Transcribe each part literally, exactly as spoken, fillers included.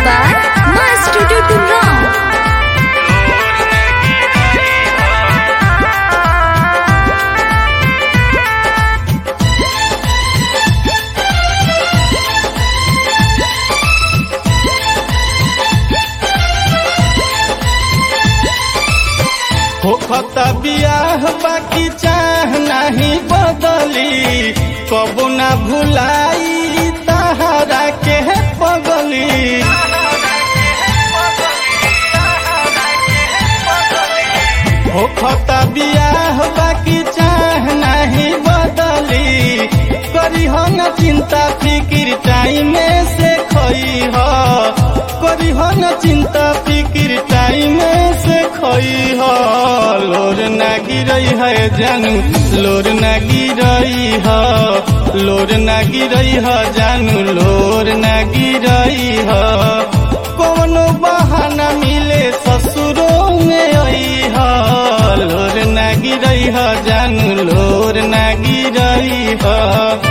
by Master Tutu Ram. होखता बियाह बाकी चाह नहीं बदली, कबो ना भुलाई तहरा के पगली। होखता बियाह बाकी चाह नहीं बदली, करी हो न चिंता फिक्र टाइम से खोई हो, करी हो न चिंता फिक्र टाइम से खोई हो। लोर ना गिरई है जानू, लोर ना गिरई है, लोर ना गिरई है जानू, लोर ना गिरई है। कोनो बहाना मिले ससुरों में आई है, लोर ना गिरई है जानू, लोर ना गिरई है।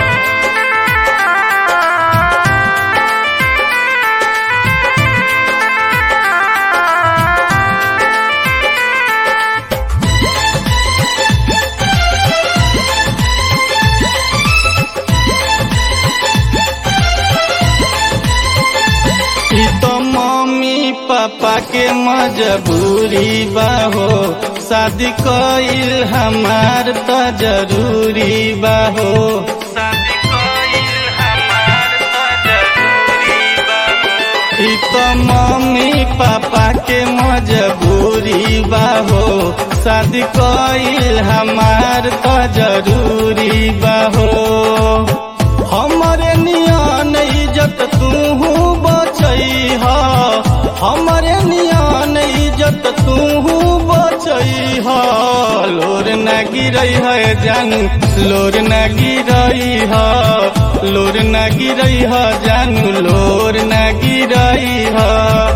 तो मम्मी पापा के मजबूरी बाहो, शादी कइल हमार तो जरूरी बाहो, शादी कइल हमार तो जरूरी बाहो। ई तो मम्मी पापा के मजबूरी बाहो, शादी कइल हमार तो जरूरी बाहो। हमरे नियन इज्जत तूहू बचई हा, हमरे नियन इज्जत तूहू बचई हा। लोर ना गिरई है जानू, लोर ना गिरई हा, लोर ना गिरई हा जानू, लोर ना गिरई हा।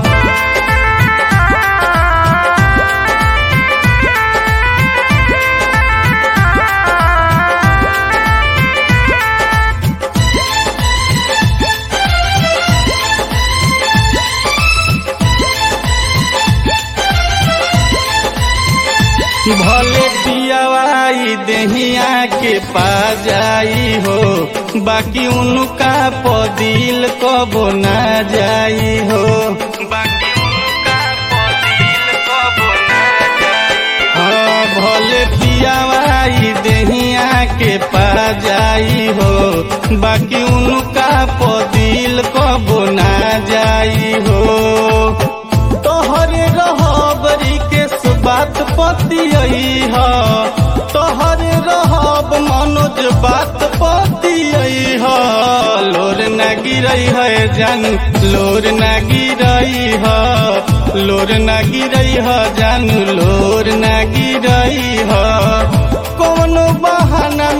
भले पियावाई देहिया के पा जाई हो, बाकी उनका पदिल कबो ना जाई हो, बाकी उनका पदिल कबो ना जाई। हाँ भले पियावाई देहिया के पा जाई हो, बाकी उनका पदिल कबो ना जाई हो। तोहरे रहबरी के बात पतियई हा, तोहरे रहब मनोज बात पतियई हा। लोर ना गिरई है जानू, लोर ना गिरई हा, लोर ना गिरई हा जानू, लोर ना गिरई हा। कोनो बहाना